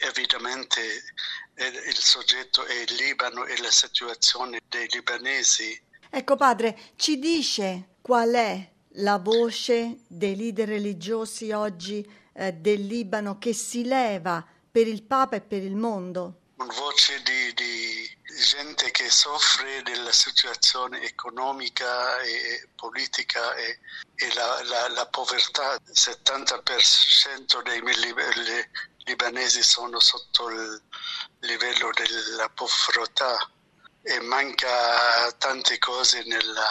evidentemente il soggetto è il Libano e la situazione dei libanesi. Ecco, padre, ci dice qual è la voce dei leader religiosi oggi del Libano che si leva per il Papa e per il mondo? Una voce di gente che soffre della situazione economica e politica e la povertà. Il 70% dei libanesi sono sotto il livello della povertà e manca tante cose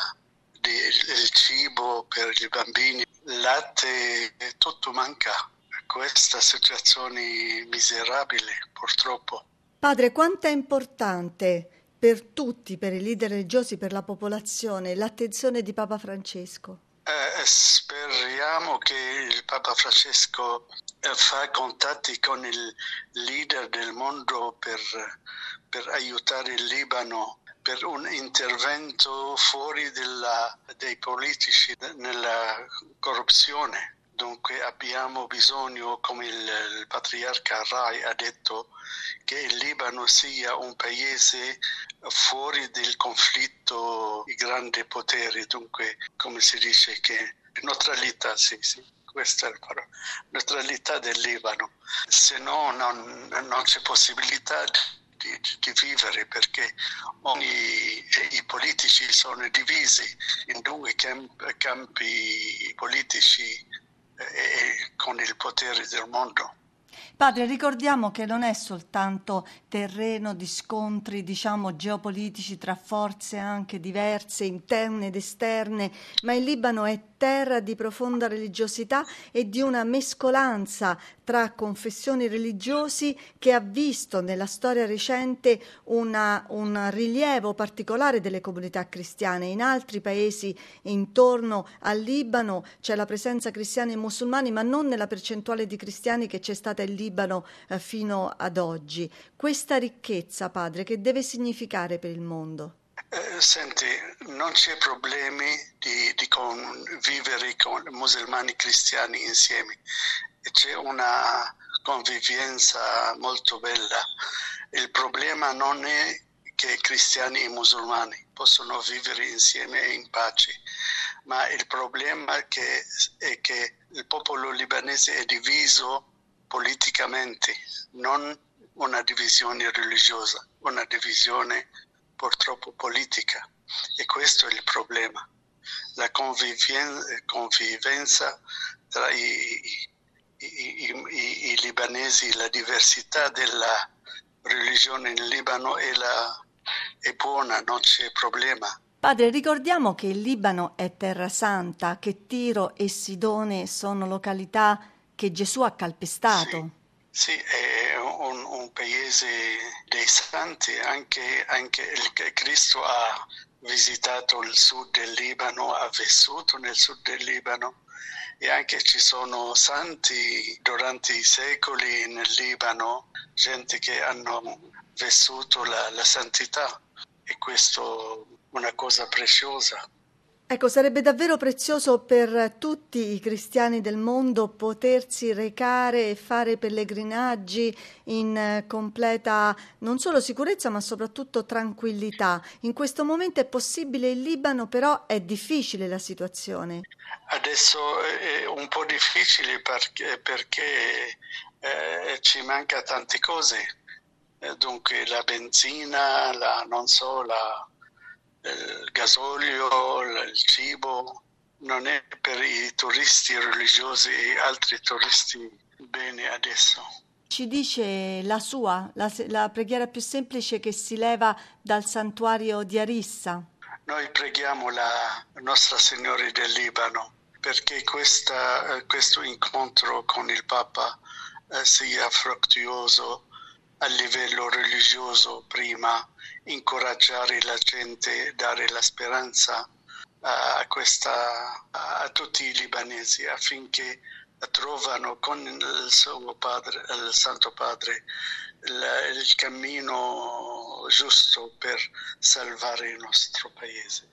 il cibo per i bambini, il latte, tutto manca. Questa situazione miserabile, purtroppo. Padre, quanto è importante per tutti, per i leader religiosi, per la popolazione, l'attenzione di Papa Francesco? Speriamo che il Papa Francesco fa contatti con il leader del mondo per aiutare il Libano, per un intervento fuori dei politici nella corruzione. Dunque abbiamo bisogno, come il patriarca Rai ha detto, che il Libano sia un paese fuori del conflitto di grandi poteri, dunque come si dice che neutralità, sì, questa è la parola, neutralità del Libano, se no non c'è possibilità di vivere perché i politici sono divisi in due campi politici con il potere del mondo. Padre, ricordiamo che non è soltanto terreno di scontri, diciamo, geopolitici tra forze anche diverse, interne ed esterne, ma il Libano è terra di profonda religiosità e di una mescolanza tra confessioni religiosi che ha visto nella storia recente un rilievo particolare delle comunità cristiane. In altri paesi intorno al Libano c'è la presenza cristiana e musulmani, ma non nella percentuale di cristiani che c'è stata in Libano fino ad oggi. Questa ricchezza, padre, che deve significare per il mondo? Senti, non c'è problemi di convivere con musulmani e cristiani insieme, c'è una convivenza molto bella. Il problema non è che cristiani e musulmani possono vivere insieme in pace, ma il problema è che il popolo libanese è diviso politicamente, non una divisione religiosa, una divisione purtroppo politica, e questo è il problema. La convivenza tra i libanesi, la diversità della religione in Libano è buona, non c'è problema. Padre, ricordiamo che il Libano è terra santa, che Tiro e Sidone sono località che Gesù ha calpestato. Sì, è un paese dei santi, anche il Cristo ha visitato il sud del Libano, ha vissuto nel sud del Libano e anche ci sono santi durante i secoli nel Libano, gente che hanno vissuto la santità, e questo è una cosa preziosa. Ecco, sarebbe davvero prezioso per tutti i cristiani del mondo potersi recare e fare pellegrinaggi in completa non solo sicurezza ma soprattutto tranquillità. In questo momento è possibile in Libano, però è difficile la situazione. Adesso è un po' difficile perché ci manca tante cose, dunque la benzina, il gasolio, il cibo, non è per i turisti religiosi e altri turisti bene adesso. Ci dice la preghiera più semplice che si leva dal santuario di Arissa. Noi preghiamo la Nostra Signora del Libano perché questo incontro con il Papa sia fruttuoso a livello religioso prima, incoraggiare la gente, dare la speranza a tutti i libanesi affinché trovano con il suo padre, il Santo Padre, il cammino giusto per salvare il nostro paese.